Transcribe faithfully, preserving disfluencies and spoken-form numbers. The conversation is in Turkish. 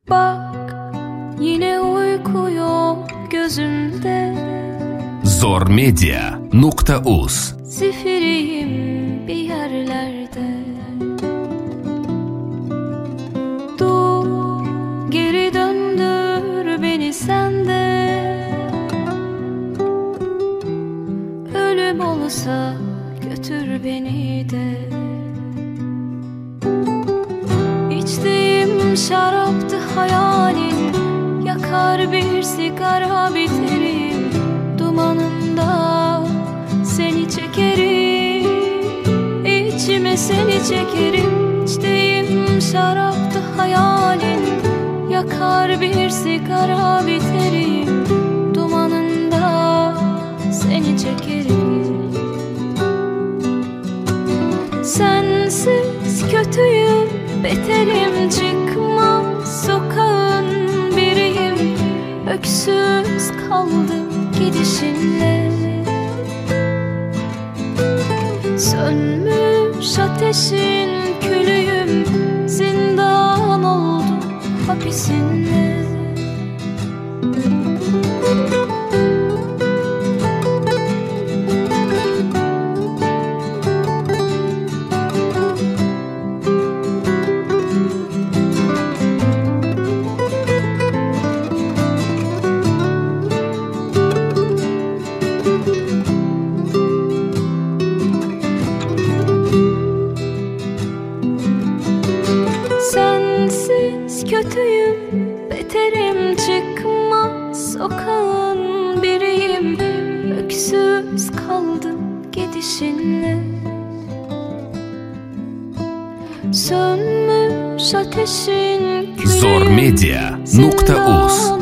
Bak yine uyku yok gözümde. zormedia nokta uz Zifiriyim bir yerlerde. Dur geri döndür beni sende. Ölüm olsa götür beni de. İçtiğim şaraptı hayalin. Yakar bir sigara biterim. Dumanında seni çekerim. İçime seni çekerim. İçtiğim şaraptı hayalin. Yakar bir sigara biterim. Dumanında seni çekerim. Sensiz kötüyüm, beterim, çıkmaz sokağın biriyim. Öksüz kaldım gidişinle. Sönmüş ateşin külüyüm. Zindan oldum hapisinle. Sensiz kötüyüm, beterim, çıkmaz sokağın biriyim. Öksüz kaldım gidişinle. Sönmüş ateşin külüyüm. zormedia nokta uz